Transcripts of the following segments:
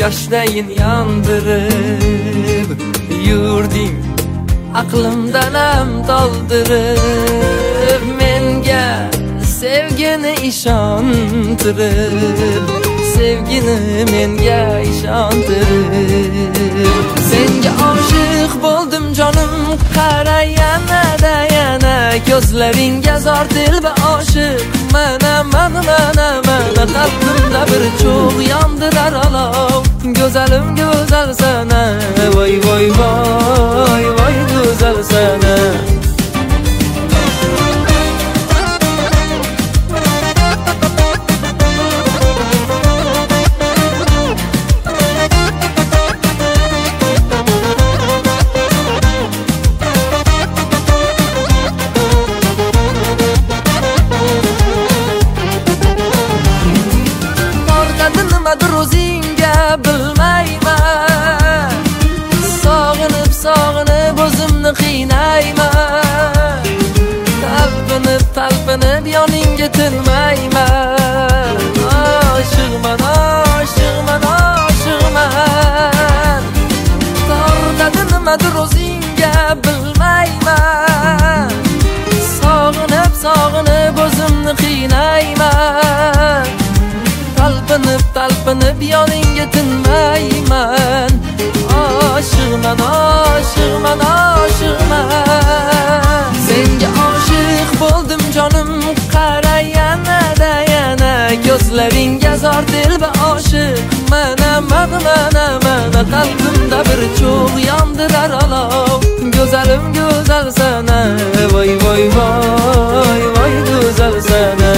yoshdayin yondirib yurding aqlimdan ham toldirib menga sevgini ishontirib sevgini menga ishontirib senga oshiq bo'ldim jonim qara yana ko'zlaringga zor dilba oshiq mana qalbimda bir cho'g' yondirar olov go'zalim go'zal sana voy voy voy voy go'zal sana nimadir o'zingga bilmayman sog'inib o'zimni qiynayman talpinib yoningga tinmayman oshiqman tortadi nimadir o'zingga bilmayman sog'inib o'zimni qiynayman talpinib yoningga tinmayman oshiqman senga oshiq bo'ldim jonim qara yana ko'zlaringga zor dilba oshiq mana qalbimda bir cho'g' yondirar olov go'zalim go'zal sana voy voy voy voy go'zal sana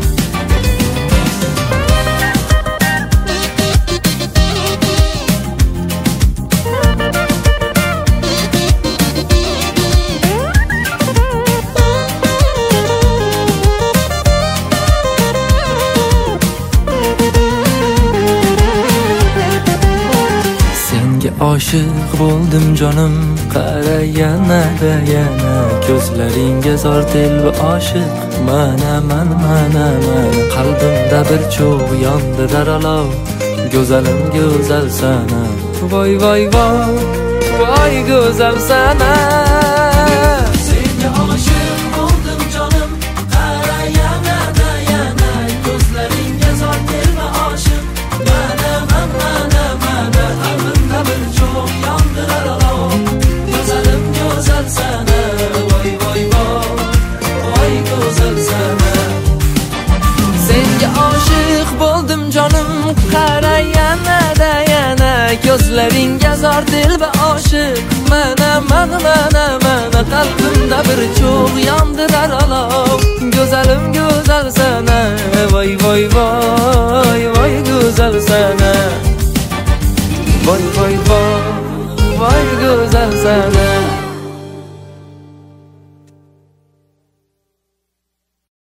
oshiq bo'ldim jonim qara yana ko'zlaringga zor dilba oshiq mana qalbimda bir cho'g' yondirar olov go'zalim go'zal sana voy voy voy voy go'zal sana senga oshiq bo'ldim jonim qara yana ko'zlaringga zor dilba oshiq mana qalbimda bir cho'g' yondirar olov go'zalim go'zal sana voy voy voy go'zal sana senga oshiq bo'ldim jonim qara yana ko'zlaringga zor dilba oshiq mana qalbimda bir cho'g' yondirar olov go'zalim go'zal sana voy voy voy voy go'zal sana voy voy voy voy go'zal sana